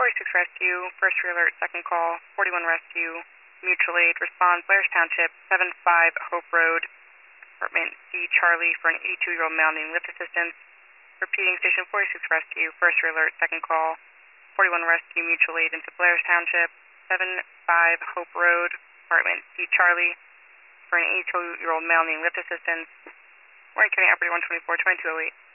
46 Rescue, first alert, second call, 41 Rescue, mutual aid, responds Blair's Township, 75 Hope Road, apartment C Charlie for an 82-year-old male needing lift assistance. Repeating, station 46 Rescue, first alert, second call, 41 Rescue, mutual aid into Blair's Township, 75 Hope Road, apartment C Charlie for an 82-year-old male needing lift assistance. Warren County Operator 124, 2208.